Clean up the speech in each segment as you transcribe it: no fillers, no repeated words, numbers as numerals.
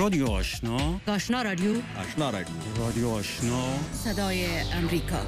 رادیو آشنا، آشنا رادیو، آشنا رادیو، رادیو آشنا، صدای امریکا.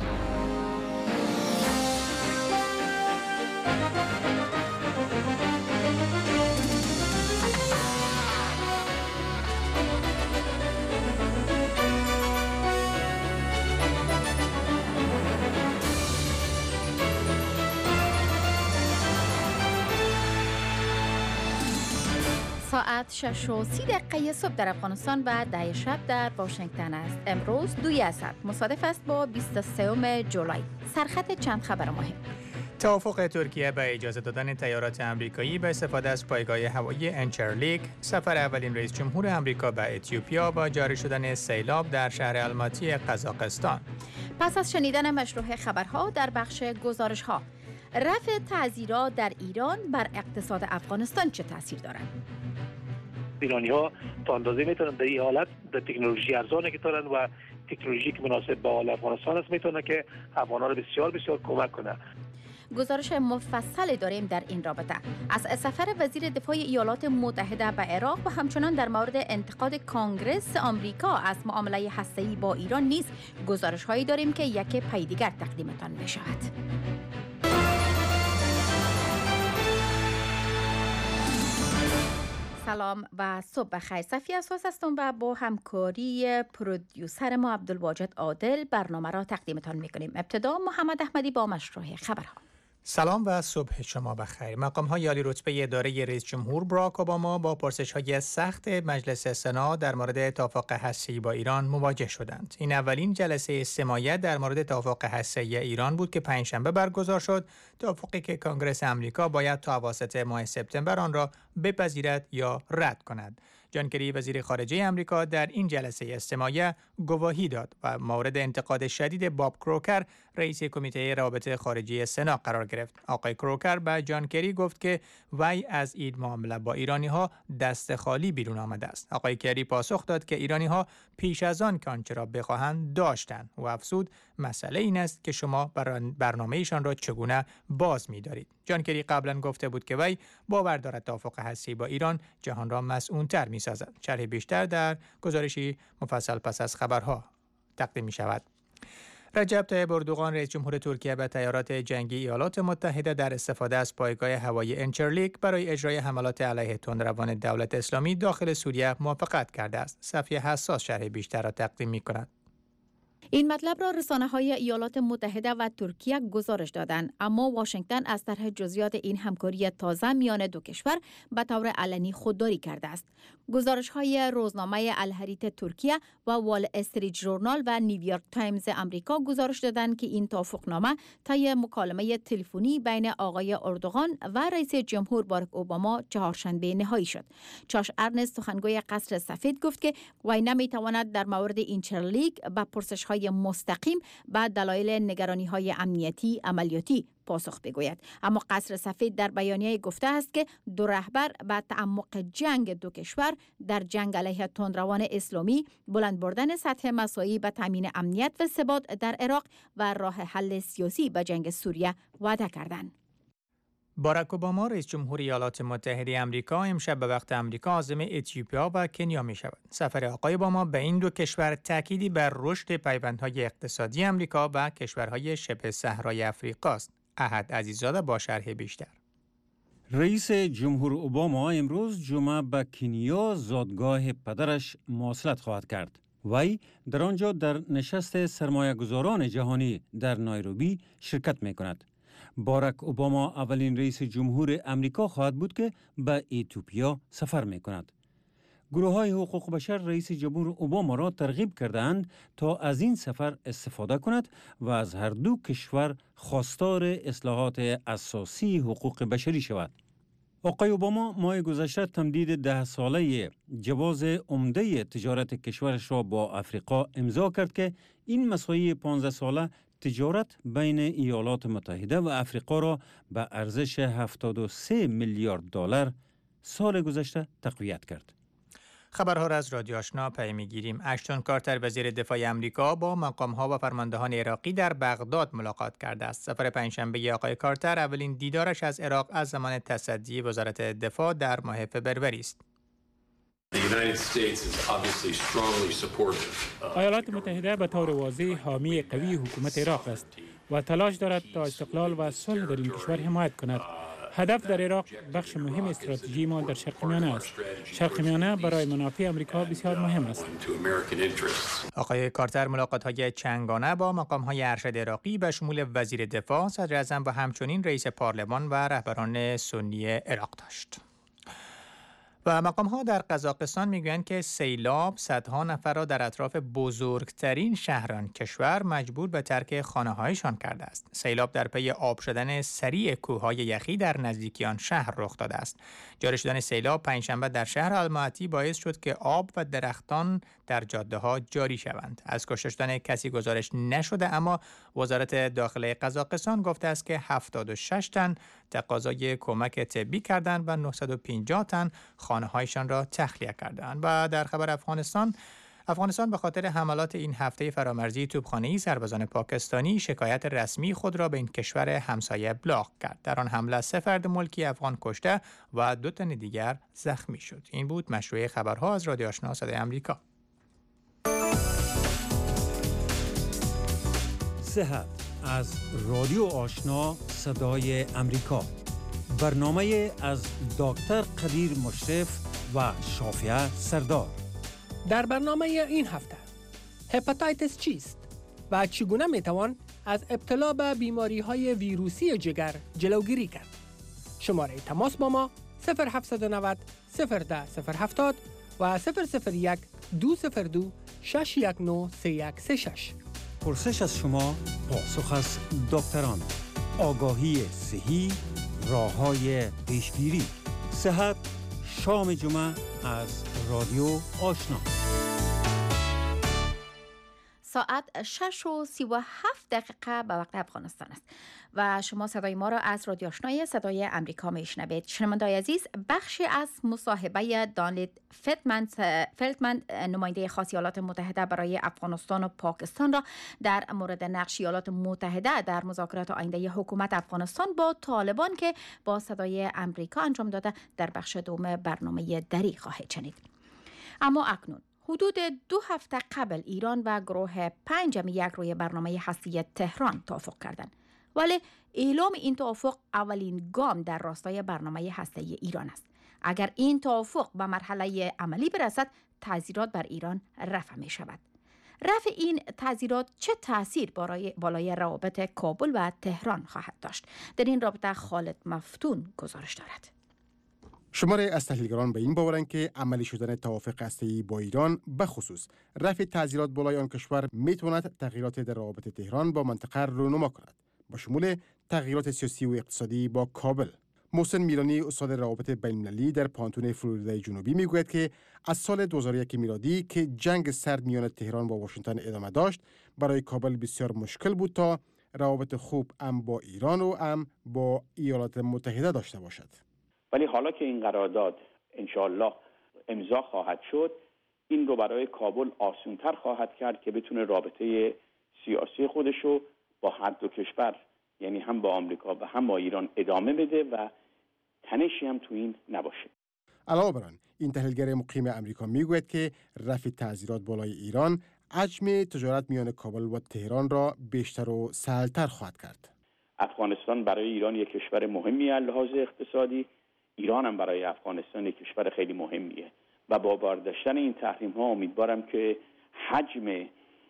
ساعت 6:30 صبح در افغانستان و 10 شب در واشنگتن است. امروز 2 اسد مصادف است با 23 جولای. سرخط چند خبر مهم. توافق ترکیه به اجازه دادن تیارات آمریکایی به استفاده از پایگاه هوایی انچرلیک، سفر اولین رئیس جمهور آمریکا به اتیوپیا با جاری شدن سیلاب در شهر الماتی قزاقستان. پس از شنیدن مشروع خبرها در بخش گزارش‌ها، رفع تعزیرات در ایران بر اقتصاد افغانستان چه تاثیر دارد؟ ایرانی‌ها تا اندازه میتونن در این حالت در تکنولوژی ارزانی که دارن و تکنولوژی که مناسب با حال افغانستان است میتونه که افغان‌ها رو بسیار کمک کنه. گزارش مفصل داریم در این رابطه از سفر وزیر دفاع ایالات متحده به عراق و همچنان در مورد انتقاد کانگرس آمریکا از معامله هسته‌ای با ایران نیز گزارش‌هایی داریم که یک پی دیگر تقدیمتان می‌شود. سلام و صبح بخیر. صفیه اساس هستم و با همکاری پرودیوسر ما عبدالواجد عادل برنامه را تقدیمتان میکنیم. ابتدا محمد احمدی با مشروع خبرها. سلام و صبح شما بخیر. مقام‌های عالی رتبه اداره رئیس جمهور باراک اوباما با پرسش‌های سخت مجلس سنا در مورد توافق هسته‌ای با ایران مواجه شدند. این اولین جلسه استماعی در مورد توافق هسته‌ای ایران بود که پنجشنبه برگزار شد، توافقی که کنگره آمریکا باید تا اواسط ماه سپتامبر آن را بپذیرد یا رد کند. جان کری وزیر خارجه آمریکا در این جلسه استماعی گواهی داد و مورد انتقاد شدید باب کروکر رئیس کمیته روابط خارجی سنا قرار گرفت. آقای کروکر به جان کری گفت که وی از این معامله با ایرانی‌ها دست خالی بیرون آمده است. آقای کری پاسخ داد که ایرانی‌ها پیش از آن که آنچه را بخواهند داشتند و افزود مسئله این است که شما برنامه‌ایشان را چگونه باز می‌دارید. جان کری قبلا گفته بود که وی باور دارد توافق هسته‌ای با ایران جهان را مسئول‌تر می‌سازد. شرح بیشتر در گزارشی مفصل پس از خبرها تقدیم می‌شود. رجب طیب اردوغان رئیس جمهور ترکیه به تیارات جنگی ایالات متحده در استفاده از پایگاه هوایی انچرلیک برای اجرای حملات علیه تندروان دولت اسلامی داخل سوریه موافقت کرده است. صفیه حساس شرح بیشتر را تقدیم می‌کند. این مطلب را رسانه‌های ایالات متحده و ترکیه گزارش دادند، اما واشنگتن از طرح جزئیات این همکاری تازه میان دو کشور به طور علنی خودداری کرده است. گزارش‌های روزنامه الحریت ترکیه و وال استریت ژورنال و نیویورک تایمز آمریکا گزارش دادند که این توافقنامه طی مکالمه تلفنی بین آقای اردوغان و رئیس جمهور باراک اوباما چهارشنبه نهایی شد. چاش ارنست سخنگوی قصر سفید گفت که وی نمی‌تواند در مورد اینچرلیک به پرسش‌های مستقیم به دلایل نگرانی‌های امنیتی عملیاتی پاسخ بگوید. اما قصر سفید در بیانیه گفته است که دو رهبر به تعمق جنگ دو کشور در جنگ علیه تندروان اسلامی، بلند بردن سطح مساعی به تامین امنیت و ثبات در عراق و راه حل سیاسی به جنگ سوریه وعده کردند. باراک اوباما رئیس جمهور ایالات متحده آمریکا امشب به وقت آمریکا عازم اتیوپیا و کنیا می شود. سفر آقای اوباما به این دو کشور تأکیدی بر رشد پیوندهای اقتصادی آمریکا و کشورهای شبه صحرای آفریقا است. احد عزیزاده با شرح بیشتر. رئیس جمهور اوباما امروز جمعه به کنیا زادگاه پدرش مواصلت خواهد کرد. وی در آنجا در نشست سرمایه‌گذاران جهانی در نایروبی شرکت می کند. باراک اوباما اولین رئیس جمهور امریکا خواهد بود که به اتیوپیا سفر می کند. گروه‌های حقوق بشر رئیس جمهور اوباما را ترغیب کردند تا از این سفر استفاده کند و از هر دو کشور خواستار اصلاحات اساسی حقوق بشری شود. آقای اوباما ماه گذشته تمدید 10 ساله جواز عمده تجارت کشورش را با افریقا امضا کرد که این مساعی 15 ساله تجارت بین ایالات متحده و افریقا را به ارزش 73 میلیارد دلار سال گذشته تقویت کرد. خبرها را از رادیو آشنا پی می‌گیریم. اشتون کارتر وزیر دفاع آمریکا با مقام‌ها و فرماندهان عراقی در بغداد ملاقات کرده است. سفر پنجشنبه آقای کارتر اولین دیدارش از عراق از زمان تصدی وزارت دفاع در ماه فوریه است. The ایالات متحده به طور واضح حامی قوی حکومت عراق است و تلاش دارد تا استقلال و صلح در این کشور حمایت کند. هدف در عراق بخش مهم استراتژی ما در شرق میانه است. شرق میانه برای منافع آمریکا بسیار مهم است. آقای کارتر ملاقات‌های چندگانه با مقام‌های ارشد عراقی به شمول وزیر دفاع، صدر اعظم و همچنین رئیس پارلمان و رهبران سنی عراق داشت. و مقام‌ها در قزاقستان میگویند که سیلاب صدها نفر را در اطراف بزرگترین شهران کشور مجبور به ترک خانه‌هایشان کرده است. سیلاب در پی آب شدن سریع کوههای یخی در نزدیکی آن شهر رخ داده است. جاری شدن سیلاب پنجشنبه در شهر الماتی باعث شد که آب و درختان در جاده‌ها جاری شوند. از کشته شدن کسی گزارش نشده، اما وزارت داخله قزاقستان گفته است که 76 تن تقاضای کمک طبی کردند و 950 تن خانه‌هایشان را تخلیه کردند. و در خبر افغانستان به خاطر حملات این هفته فرامرزی توپخانه‌ای سربازان پاکستانی شکایت رسمی خود را به این کشور همسایه ابلاغ کرد. در آن حمله 3 فرد ملکی افغان کشته و 2 تن دیگر زخمی شد. این بود مشروع خبرها از رادیو آشنا صدای آمریکا. صحت از رادیو آشنا صدای امریکا. برنامه از دکتر قدیر مشرف و شافیه سردار. در برنامه این هفته هپاتیتس چیست و چگونه میتوان از ابتلا به بیماری‌های ویروسی جگر جلوگیری کرد؟ شماره تماس با ما 0790 010 070 و 001 202 619 3136. پرسش از شما، پاسخ از دکتران. آگاهی صحی، راه‌های پیشگیری. صحت شام جمعه از رادیو آشنا. ساعت 6:37 به وقت افغانستان است و شما صدای ما را از رادیو آشنای صدای امریکا میشنوید. شنوندگان عزیز، بخشی از مصاحبه دانلید فلتمن نماینده خاص ایالات متحده برای افغانستان و پاکستان را در مورد نقش ایالات متحده در مذاکرات آینده حکومت افغانستان با طالبان که با صدای امریکا انجام داده در بخش دوم برنامه دری خواهید شنید. اما اکنون حدود 2 هفته قبل ایران و گروه 5+1 روی برنامه هستی تهران توافق کردند. ولی اعلام این توافق اولین گام در راستای برنامه هستی ایران است. اگر این توافق به مرحله عملی برسد، تعزیرات بر ایران رفع می شود. رفع این تعزیرات چه تأثیر بالای روابط کابل و تهران خواهد داشت؟ در این رابطه خالد مفتون گزارش دارد. شماره از تحلیلگران به این باورند که عملی شدن توافق هسته‌ای با ایران به خصوص رفع تعزیرات بالای آن کشور میتواند تغییرات در روابط تهران با منطقه رونما کند، با شمول تغییرات سیاسی و اقتصادی با کابل. محسن میرانی، استاد روابط بین‌المللی در پانتون فلوریدای جنوبی میگوید که از سال 2001 میلادی که جنگ سرد میان تهران و واشنگتن ادامه داشت، برای کابل بسیار مشکل بود تا روابط خوب هم با ایران و هم با ایالات متحده داشته باشد. ولی حالا که این قرارداد انشاءالله امضا خواهد شد، این رو برای کابل آسان‌تر خواهد کرد که بتونه رابطه سیاسی خودش رو با هر دو کشور، یعنی هم با آمریکا و هم با ایران ادامه بده و تنشی هم تو این نباشه. علاوه بر آن، این تحلیلگر مقیم امریکا میگوید که رفع تعزیرات بالای ایران حجم تجارت میان کابل و تهران را بیشتر و سهل‌تر خواهد کرد. افغانستان برای ایران یک کشور مهمی از لحاظ اقتصادی، ایران هم برای افغانستان یک کشور خیلی مهمیه و با برداشتن این تحریم ها امیدوارم که حجم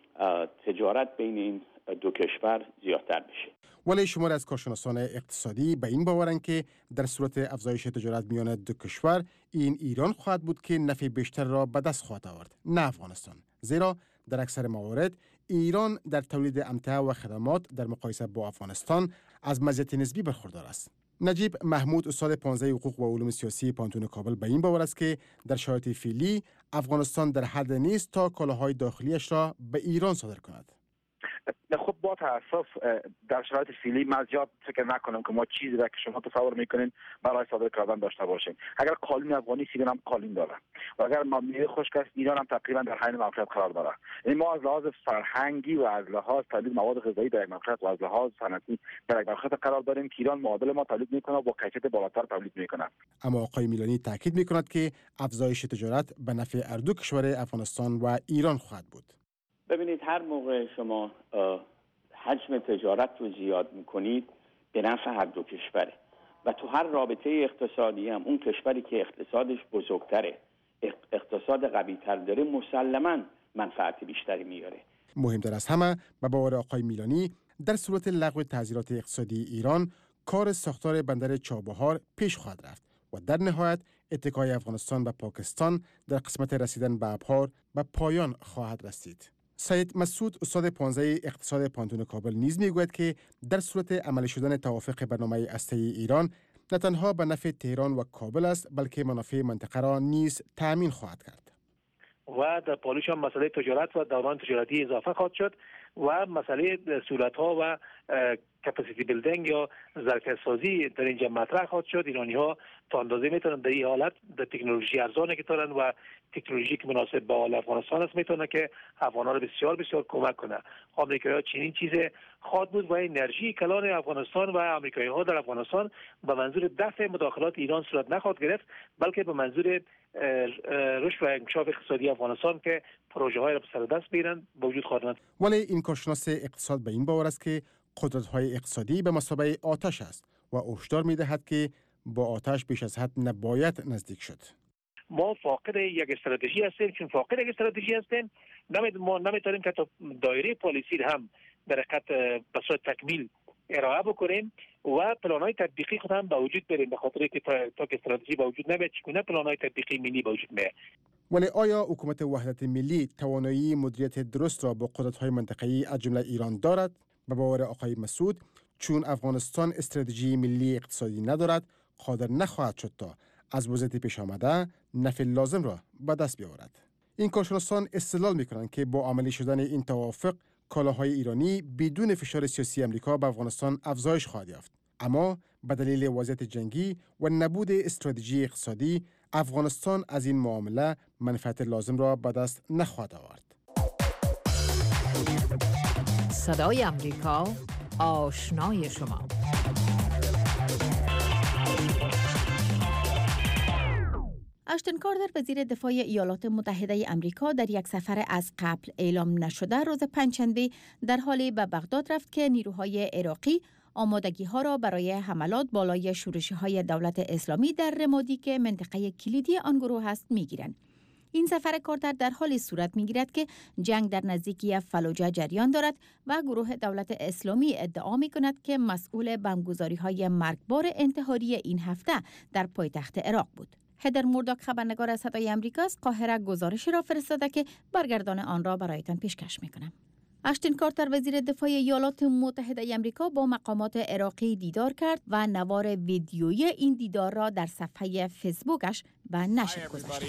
تجارت بین این دو کشور زیادتر بشه. ولی شمار از کارشناسان اقتصادی به این باورند که در صورت افزایش تجارت میان دو کشور، این ایران خواهد بود که نفع بیشتر را به دست خواهد آورد، نه افغانستان. زیرا در اکثر موارد ایران در تولید امتعه و خدمات در مقایسه با افغانستان از مزیت نسبی برخوردار است. نجیب محمود، استاد 15 حقوق و علوم سیاسی پانتون کابل به این باور است که در شرایط فعلی افغانستان در حد نیست تا کالاهای داخلیش را به ایران صادر کند. خب با تاسف در شرایط فعلی من زیاد فکر نکنم که ما چیزی را که شما تصور میکنین برای صادر کردن داشته باشیم. اگر قالین افغانی سیدن هم قالین داره و اگر میوه خشک است ایران هم تقریبا در حین موقعیت قرار داره. یعنی ما از لحاظ فرهنگی و از لحاظ تولید مواد غذایی در یک موقعیت و از لحاظ صنعتی در یک موقعیت قرار داریم که ایران معادل ما تولید میکنه و با کیفیت بالاتر تولید میکنه. اما آقای میلانی تاکید میکند که افزایش تجارت به نفع هر دو کشور افغانستان و ایران خواهد بود. ببینید هر موقع شما حجم تجارت رو زیاد میکنید به نفع هر دو کشوره و تو هر رابطه اقتصادی هم اون کشوری که اقتصادش بزرگتره، اقتصاد قوی‌تر داره، مسلماً منفعت بیشتری میاره. مهمتر از همه به باور آقای میلانی در صورت لغو تعزیرات اقتصادی ایران کار ساختار بندر چابهار پیش خواهد رفت و در نهایت اتکای افغانستان به پاکستان در قسمت رسیدن به ابحار به پایان خواهد رسید. سید مسعود استاد 15 اقتصاد پانتون کابل نیز میگوید که در صورت عملی شدن توافق برنامه هسته‌ای ایران نه تنها به نفع تهران و کابل است بلکه منافع منطقه را نیز تأمین خواهد کرد. و در پالیش هم مسئله تجارت و دوران تجارتی اضافه خواهد شد و مسئله سهولت‌ها و کپاسیتی بیلدینگ یا ظرفیت سازی در اینجا مطرح خواهد شد. ایرانی‌ها تا اندازه میتونن در این حالت در تکنولوژی ارزانی که دارن و تکنولوژی که مناسب با حال افغانستان است میتونه که افغان‌ها را بسیار بسیار کمک کنه. آمریکایی‌ها چنین چیز خواهد بود و انرژی کلان افغانستان و آمریکایی‌ها در افغانستان به منظور دفع مداخلات ایران صورت نخواهد گرفت بلکه به منظور رشد و انکشاف اقتصادی افغانستان که پروژه‌های را به سر دست بیارن به وجود خواهد آمد. ولی این کارشناس اقتصاد به این باور است که قدرت‌های اقتصادی به مثابه آتش است و هشدار می‌دهد که با آتش بیش از حد نباید نزدیک شد. ما فاقد یک استراتژی هستیم. چون فاقد یک استراتژی هستیم ما نمیتونیم که دایره پالیسی هم در حقیقت به صورت تکمیل ارائه بکنیم و پلان‌های تطبیقی خود هم به وجود بریم به خاطر که تا که استراتژی به وجود نمیاد چگونه پلان‌های تطبیقی ملی به وجود میاد. ولی آیا حکومت وحدت ملی توانایی مدیریت درست را با قدرت‌های منطقه‌ای از جمله ایران دارد؟ به باور آقای مسعود چون افغانستان استراتژی ملی اقتصادی ندارد قادر نخواهد شد تا از وضعیت پیش آمده نفع لازم را به دست بیاورد. این کارشناسان استدلال می‌کنند که با عملی شدن این توافق کالاهای ایرانی بدون فشار سیاسی امریکا به افغانستان افزایش خواهد یافت. اما به دلیل وضعیت جنگی و نبود استراتژی اقتصادی افغانستان از این معامله منفعت لازم را به دست نخواهد آورد. صدای امریکا آشنای شما. اشتن کارتر وزیر دفاع ایالات متحده امریکا در یک سفر از قبل اعلام نشده روز پنجشنبه در حالی به بغداد رفت که نیروهای عراقی آمادگی‌ها را برای حملات بالای شورشی‌های دولت اسلامی در رمادی که منطقه کلیدی آن گروه است می‌گیرند. این سفر کارتر در حالی صورت می‌گیرد که جنگ در نزدیکی فلوجه جریان دارد و گروه دولت اسلامی ادعا می‌کند که مسئول بمبگذاری‌های مرگبار انتحاری این هفته در پایتخت عراق بود. هدر مورداک خبرنگار صدای آمریکا از قاهره گزارشی را فرستاده که برگردان آن را برایتان پیشکش می‌کنم. اشتن کارتر وزیر دفاع ایالات متحده آمریکا با مقامات عراقی دیدار کرد و نوار ویدیویی این دیدار را در صفحه فیسبوکش به نشر گذاشت.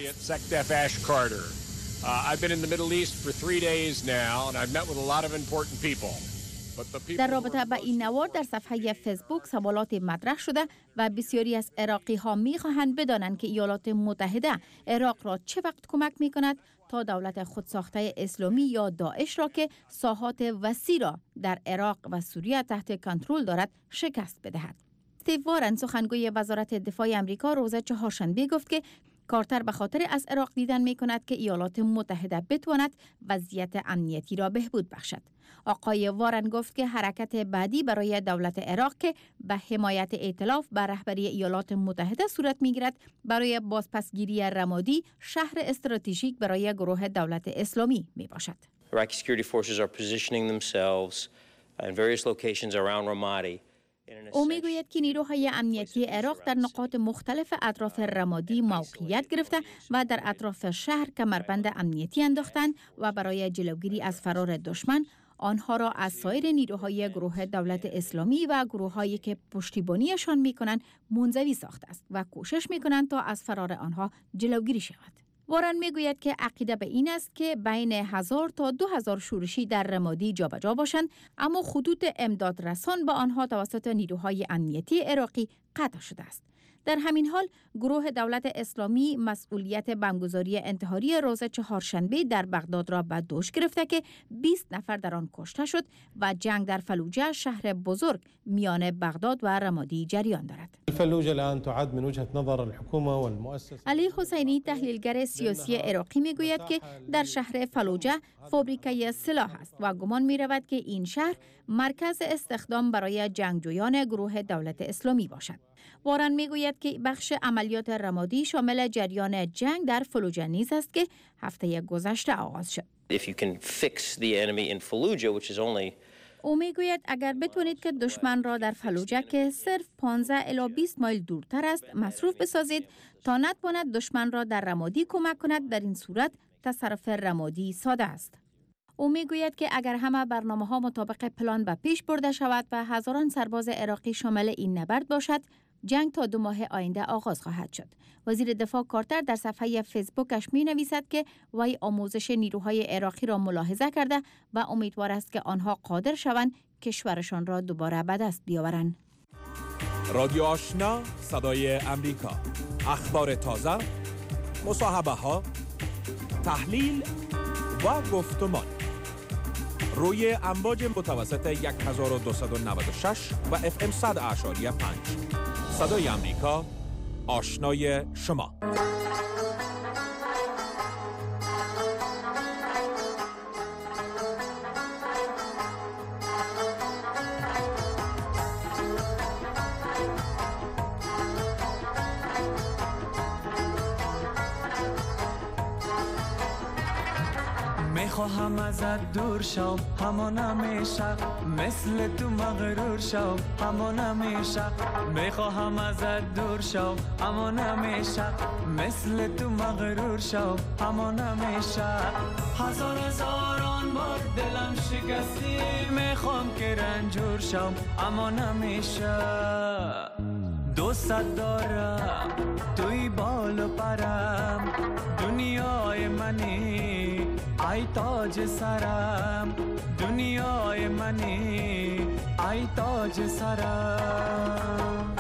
در رابطه با این نوار در صفحه فیسبوک سوالات مطرح شده و بسیاری از عراقی ها می خواهند بدانند که ایالات متحده عراق را چه وقت کمک می کند تا دولت خودساخته اسلامی یا داعش را که ساحات وسیع را در عراق و سوریه تحت کنترل دارد شکست بدهد. استیو وارن سخنگوی وزارت دفاع آمریکا روز چهارشنبه گفت که کارتر به خاطر از عراق دیدن می کند که ایالات متحده بتواند وضعیت امنیتی را بهبود بخشد. آقای وارن گفت که حرکت بعدی برای دولت عراق که به حمایت ائتلاف بر رهبری ایالات متحده صورت می‌گیرد برای بازپسگیری رمادی شهر استراتژیک برای گروه دولت اسلامی میباشد. Iraqi security forces are positioning themselves in various locations around Ramadi. او میگوید که نیروهای امنیتی عراق در نقاط مختلف اطراف رمادی موقعیت گرفته و در اطراف شهر کمربند امنیتی انداختند و برای جلوگیری از فرار دشمن آنها را از سایر نیروهای گروه دولت اسلامی و گروه‌هایی که پشتیبانیشان می‌کنند منزوی ساخته است و کوشش می‌کنند تا از فرار آنها جلوگیری شود. وارن میگوید که عقیده به این است که بین 1000 تا 2000 شورشی در رمادی جابجا باشند، اما خطوط امداد رسان به آنها توسط نیروهای امنیتی عراقی قطع شده است. در همین حال گروه دولت اسلامی مسئولیت بمبگذاری انتحاری روز چهارشنبه در بغداد را به دوش گرفته که 20 نفر در آن کشته شد و جنگ در فلوجه شهر بزرگ میان بغداد و رمادی جریان دارد. فلوجه الان تعد من وجهة نظر الحكومة والمؤسسة. علی حسینی تحلیلگر سیاسی عراقی میگوید که در شهر فلوجه فابریکه سلاح است و گمان می رود که این شهر مرکز استخدام برای جنگجویان گروه دولت اسلامی باشد. وارن میگوید که بخش عملیات رمادی شامل جریان جنگ در فلوجه نیز است که هفته گذشته آغاز شد. او میگوید اگر بتونید که دشمن را در فلوجه که صرف 15 الی 20 مایل دورتر است مصروف بسازید تا نتواند دشمن را در رمادی کمک کند، در این صورت تصرف رمادی ساده است. او میگوید که اگر همه برنامه‌ها مطابق پلان به پیش برده شود و هزاران سرباز عراقی شامل این نبرد باشد، جنگ تا 2 ماه آینده آغاز خواهد شد. وزیر دفاع کارتر در صفحه فیسبوکش می نویسد که وی آموزش نیروهای عراقی را ملاحظه کرده و امیدوار است که آنها قادر شوند کشورشان را دوباره به دست بیاورند. رادیو آشنا، صدای امریکا. اخبار تازه، مصاحبه ها، تحلیل و گفتمان روی امواج متوسط 1296 و FM 100.5. صدای امریکا، آشنای شما. میخواهم ازت دور شو همان همیشه، مثل تو مغرور شو همان همیشه. میخواهم ازت دور شو همان همیشه، مثل تو مغرور شو همان همیشه. هزاران بار دلم شکستی، میخوام که رنجور شو همان همیشه. دوست دارم توی بال و پرم، دنیای منی ای تاج سرم، دنیای منی ای تاج سرم.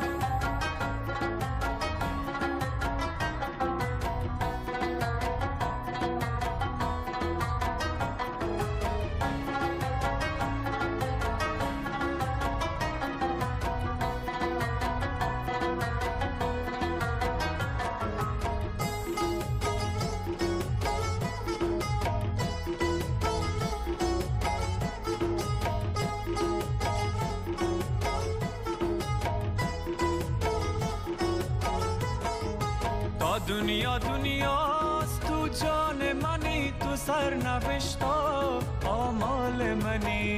دنیاست تو جان منی، تو سرنوشتا آمال منی.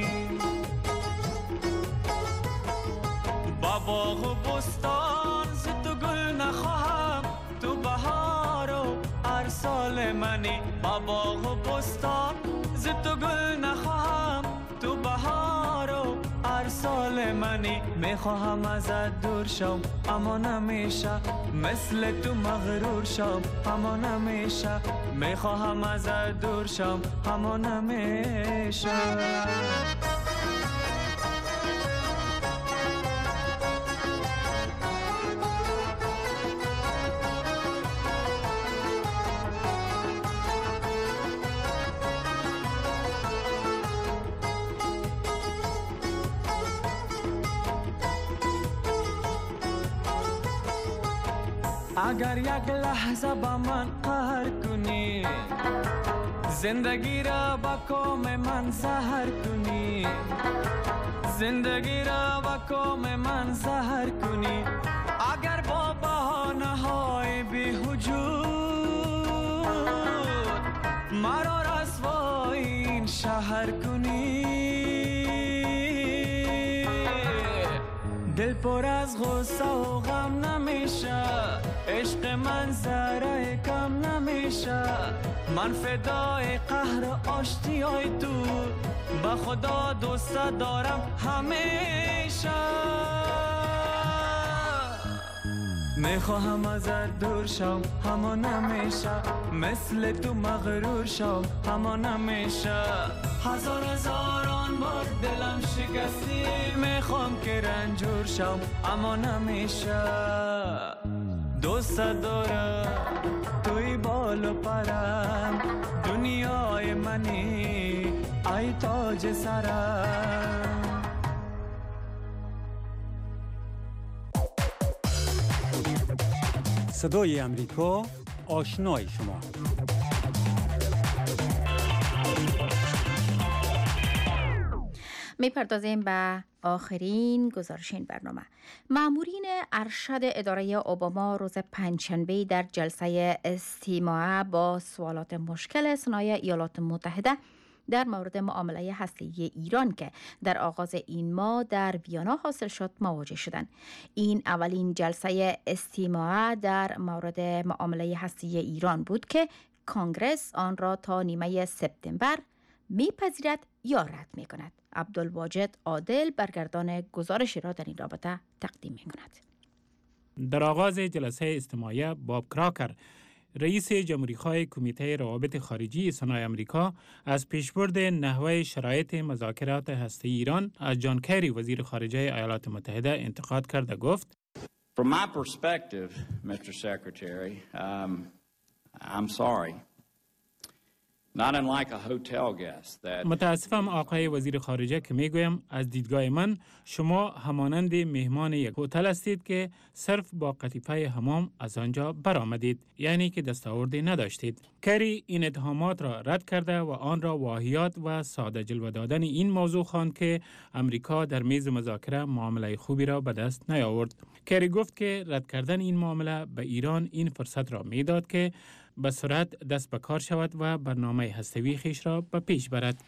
با باغ و بستان ز تو گل نخواهم، تو بهار و هر سال منی. با باغ و بستان ز تو گل نخواهم، تو بهار و هر سال منی. میخواهم ازت دور شم اما نمیشه، مثل تو مغرور شم اما نمیشه. میخواهم ازت دور شم اما نمیشه. اگر یک لحظه با من قهر کنی، زندگی را با کام من زهر کنی، زندگی را با کام من زهر کنی. اگر با بهانه های بی‌وجود مرا رسوای این شهر کنی، دل پر از غصه و غم نمیشه، عشق من ذره کم نمیشه. من فدای قهر و آشتیای تو، با خدا دوست دارم همیشه. میخواهم ازت دور شم اما نمیشه، مثل تو مغرور شم اما نمیشه. هزاران بار دلم شکستی، میخوام که رنجور شم اما نمیشه. دوست دارم توی بال و پرم، دنیای منی ای تاج سرم. صدای امریکا، آشنای شما. میپردازیم به آخرین گزارش این برنامه. مامورین ارشد اداره اوباما روز پنجشنبه در جلسه استماع با سوالات مشکل صنایع ایالات متحده در مورد معامله هسته‌ای ایران که در آغاز این ماه در ویانا حاصل شد مواجه شدند. این اولین جلسه استماع در مورد معامله هسته‌ای ایران بود که کنگره آن را تا نیمه سپتامبر میپذیرد یا رد میکند. عبدالواجد عادل برگردان گزارشی را در این رابطه تقدیم میکند. در آغاز جلسه استماعی باب کراکر رئیس جمهوری‌خواه کمیته روابط خارجی صنایع آمریکا از پیشبرد نحوه شرایط مذاکرات هسته‌ای ایران از جان کری وزیر خارجه ایالات متحده انتقاد کرد و گفت From my perspective, Mr. Secretary, I'm sorry. Not unlike a hotel guest that متاسفم آقای وزیر خارجه که میگویم از دیدگاه من شما همانند مهمان یک هتل هستید که صرف با قطیفه حمام از آنجا برآمدید، یعنی که دستاوردی نداشتید. کری این اتهامات را رد کرده و آن را واهیات و ساده جلوه دادن این موضوع خواند که امریکا در میز مذاکره معامله خوبی را به دست نیاورد. کری گفت که رد کردن این معامله به ایران این فرصت را میداد که به سرعت دست به کار شود و برنامه هسته‌ای خویش را به پیش برد.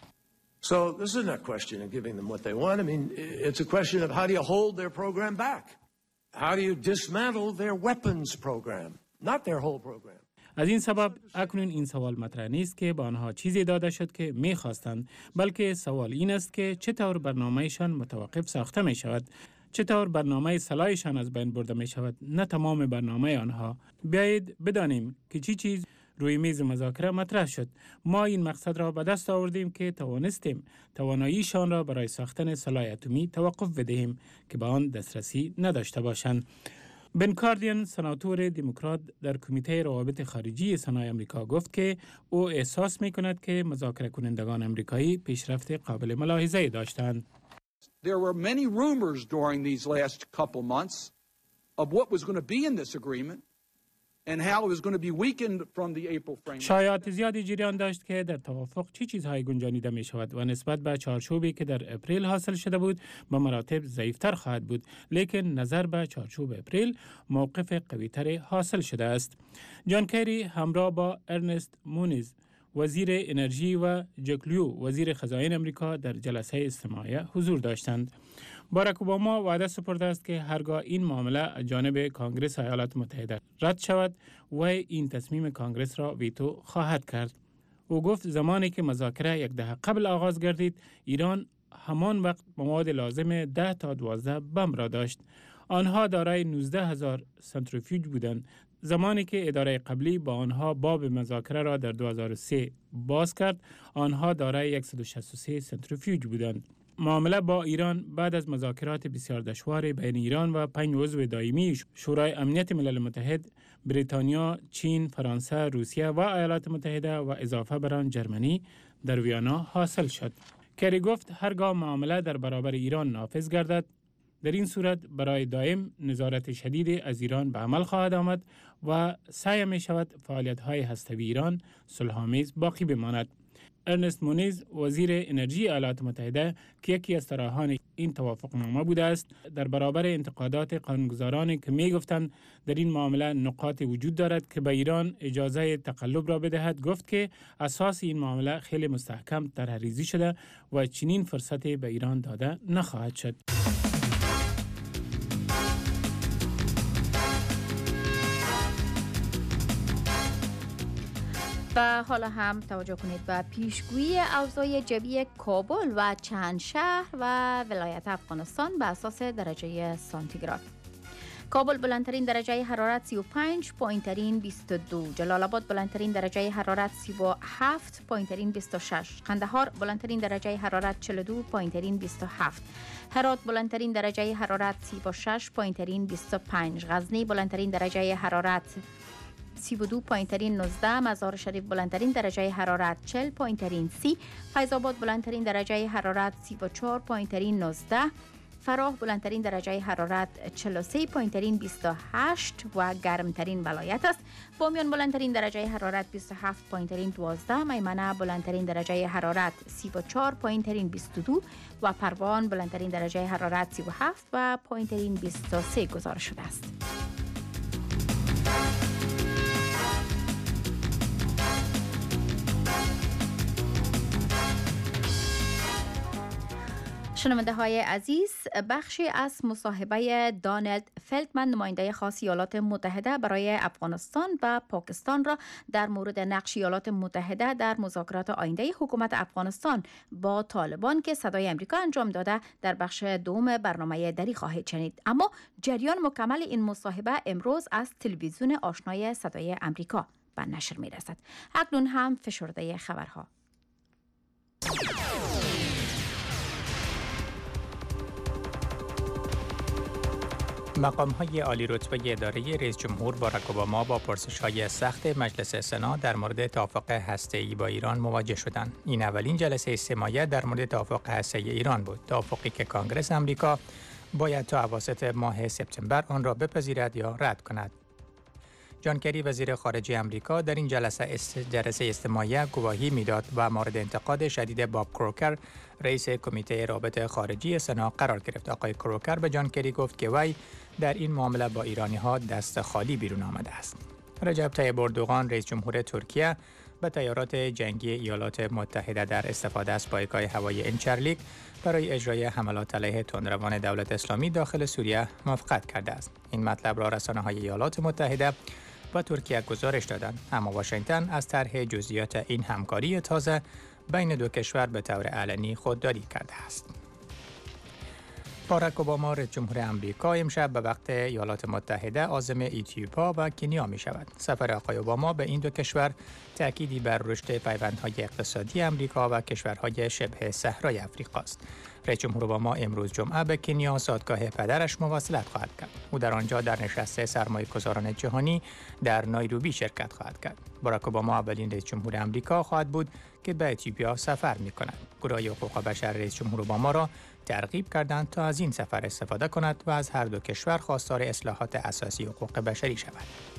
So this isn't a question of giving them what they want. I mean, it's a question of how do you hold their program back? How do you dismantle their weapons program, not their whole program? از این سبب اکنون این سوال مطرح نیست که به آنها چیزی داده شد که می‌خواستند، بلکه سوال این است که چطور برنامه‌شان متوقف ساخته می شود، چطور برنامه سلاحشان از بین برده می شود، نه تمام برنامه آنها. بیایید بدانیم که چی چیز روی میز مذاکره مطرح شد. ما این مقصد را به دست آوردیم که توانستیم تواناییشان را برای ساختن سلاح اتمی توقف بدهیم که به آن دسترسی نداشته باشند. بن کاردین، سناتور دموکرات در کمیته روابط خارجی صنایع آمریکا گفت که او احساس می کند که مذاکره کنندگان آمریکایی پیشرفت قابل ملاحظه داشتند. There were many rumors during these last couple months of what was going to be in this agreement and how it was going to be weakened from the April framework. شایعات زیادی جریان داشت که در توافق چه چیزهایی گنجانیده می شود و نسبت به چارچوبی که در اپریل حاصل شده بود به مراتب ضعیفتر خواهد بود، لیکن نظر به چارچوب اپریل موقف قویتر حاصل شده است. جان کری همراه با ارنست مونیز وزیر انرژی و جکلیو وزیر خزائن امریکا در جلسه استماعی حضور داشتند. باراک اوباما وعده سپرده است که هرگاه این معامله از جانب کنگره ایالات متحده رد شود و این تصمیم کنگره را ویتو خواهد کرد. او گفت زمانی که مذاکره یک دهه قبل آغاز گردید، ایران همان وقت مواد لازم 10 تا 12 بم را داشت. آنها دارای 19,000 سنتریفیوژ بودند. زمانی که اداره قبلی با آنها باب مذاکره را در 2003 باز کرد، آنها دارای 163 سنتریفیوژ بودند. معامله با ایران بعد از مذاکرات بسیار دشوار بین ایران و 5 عضو دائمی شورای امنیت ملل متحد، بریتانیا، چین، فرانسه، روسیه و ایالات متحده و اضافه بر آن جرمنی در ویانا حاصل شد. کری گفت هرگاه معامله در برابر ایران نافذ گردد، در این صورت برای دائم نظارت شدید از ایران به عمل خواهد آمد و سعی می شود فعالیت‌های هسته‌ای ایران صلح‌آمیز باقی بماند. ارنست مونیز وزیر انرژی ایالات متحده که یکی از طراحان این توافقنامه بوده است، در برابر انتقادات قانونگذارانی که می گفتند در این معامله نقاط وجود دارد که به ایران اجازه تقلب را بدهد، گفت که اساس این معامله خیلی مستحکم طرح‌ریزی شده و چنین فرصتی به ایران داده نخواهد شد. و حالا هم توجه کنید به پیشگویی اوضاع جوی کابل و چند شهر و ولایت افغانستان به اساس درجه سانتیگراد. کابل بلندترین درجه حرارت 35، پایینترین 22. جلال آباد بلندترین درجه حرارت 37، پایینترین 26. قندهار بلندترین درجه حرارت 42، پایینترین 27. هرات بلندترین درجه حرارت 36، پایینترین 25. غزنی بلندترین درجه حرارت 32، پایینترین 19. مزار شریف بلندترین درجه حرارت 40، پایینترین 30. فیض آباد بلندترین درجه حرارت 34، پایینترین 19. فراه بلندترین درجه حرارت 43، پایینترین 28 و گرمترین ولایت است. بامیان بلندترین درجه حرارت 27، پایینترین 12. میمنه بلندترین درجه حرارت 34، پایینترین 22 و پروان بلندترین درجه حرارت 37 و پایینترین 23 گزارش شده است. شنونده های عزیز، بخشی از مصاحبه دانالد فلتمن نماینده خاص ایالات متحده برای افغانستان و پاکستان را در مورد نقش ایالات متحده در مذاکرات آینده حکومت افغانستان با طالبان که صدای امریکا انجام داده در بخش دوم برنامه دری خواهید شنید. اما جریان مکمل این مصاحبه امروز از تلویزیون آشنای صدای امریکا به نشر می رسد. اکنون هم فشرده خبرها. مقام‌های عالی رتبه اداره رئیس جمهور باراک اوباما با پرسش‌های سخت مجلس سنا در مورد توافق هسته‌ای با ایران مواجه شدند. این اولین جلسه استماعی در مورد توافق هسته‌ای ایران بود. توافقی که کنگره آمریکا باید تا اواسط ماه سپتامبر آن را بپذیرد یا رد کند. جان کری وزیر خارجه آمریکا در این جلسه استماعی گواهی میداد و مورد انتقاد شدید باب کروکر رئیس کمیته رابطه خارجی سنا قرار گرفت. آقای کروکر به جان کری گفت که وی در این معامله با ایرانی‌ها دست خالی بیرون آمده است. رجب طیب اردوغان رئیس جمهور ترکیه به تیارات جنگی ایالات متحده در استفاده از پایگاه هوایی انچرلیک برای اجرای حملات علیه تندروان دولت اسلامی داخل سوریه موافقت کرده است. این مطلب را رسانه‌های ایالات متحده و ترکیه گزارش دادند، اما واشنگتن از طرح جزئیات این همکاری تازه بین دو کشور به طور علنی خودداری کرده است. باراک اوباما رئیس جمهور آمریکا امشب به وقت ایالات متحده عازم اتیوپیا و کنیا می شود. سفر آقای اوباما به این دو کشور تأکیدی بر رشد پیوندهای اقتصادی آمریکا و کشورهای شبه صحرای آفریقا است. رئیس جمهور اوباما امروز جمعه به کنیا زادگاه پدرش مواصلت خواهد کرد. او در آنجا در نشست سرمایه‌گذاران جهانی در نایروبی شرکت خواهد کرد. باراک اوباما اولین رئیس جمهور آمریکا خواهد بود که به اتیوپیا سفر می‌کند. گروه حقوق بشر رئیس جمهور اوباما را ترغیب کردند تا از این سفر استفاده کند و از هر دو کشور خواستار اصلاحات اساسی حقوق بشری شود.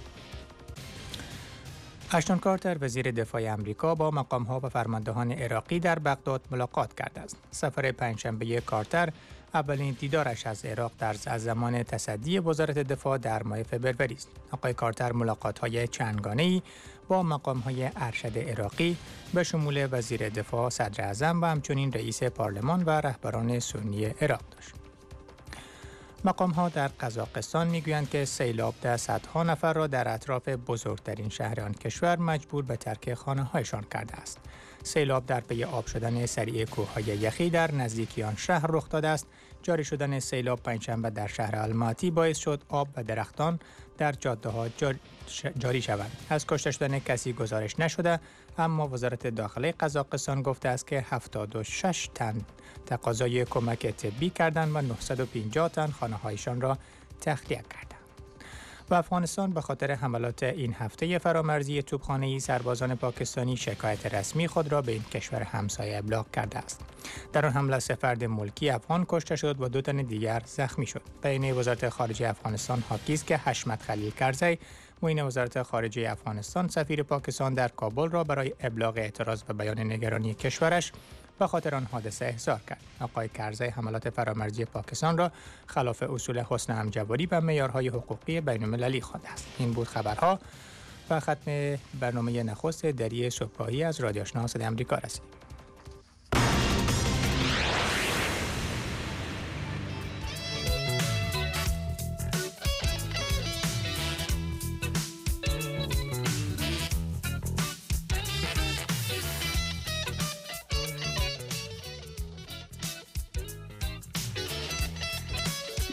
اشتون کارتر وزیر دفاع آمریکا با مقام‌ها و فرماندهان عراقی در بغداد ملاقات کرده است. سفر پنجشنبه کارتر اولین دیدارش از عراق از زمان تصدی وزارت دفاع در ماه فوریه است. آقای کارتر ملاقات‌های چندگانه‌ای با مقام‌های ارشد عراقی به شمول وزیر دفاع، صدر اعظم و همچنین رئیس پارلمان و رهبران سنی عراق داشت. مقام‌ها در قزاقستان می‌گویند که سیلاب ده صدها نفر را در اطراف بزرگترین شهر آن کشور مجبور به ترک خانه‌هایشان کرده است. سیلاب در پی آب شدن سریع کوه‌های یخی در نزدیکی آن شهر رخ داده است. جاری شدن سیلاب پنجشنبه در شهر الماتی باعث شد آب و درختان در جاده‌ها جاری شوند. از کشته شدن کسی گزارش نشده، اما وزارت داخله قزاقستان گفته است که 76 تن تقاضای کمک طبی کردند و 950 تن خانه‌هایشان را تخلیه کردند. و افغانستان به خاطر حملات این هفته فرامرزی توپخانه‌ای سربازان پاکستانی شکایت رسمی خود را به این کشور همسایه ابلاغ کرده است. در آن حمله 3 فرد ملکی افغان کشته شد و 2 تن دیگر زخمی شد. بین وزارت خارجه افغانستان حاکی است که حشمت خلیل کرزی معین وزارت خارجه افغانستان سفیر پاکستان در کابل را برای ابلاغ اعتراض و بیان نگرانی کشورش به خاطر آن حادثه احضار کرد. آقای کرزی حملات فرامرزی پاکستان را خلاف اصول حسن همجواری و معیارهای حقوقی بین‌المللی خوانده است. این بود خبرها و ختم برنامه نخست دری صبحگاهی از رادیو آشنا صدای آمریکا رسید.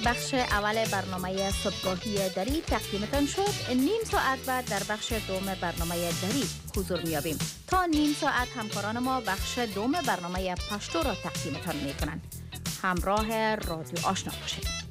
بخش اول برنامه صبحگاهی دری تقدیمتان شد. نیم ساعت بعد در بخش دوم برنامه دری حضور می‌یابیم. تا نیم ساعت همکاران ما بخش دوم برنامه پشتو را تقدیمتان می‌کنند. همراه رادیو آشنا باشید.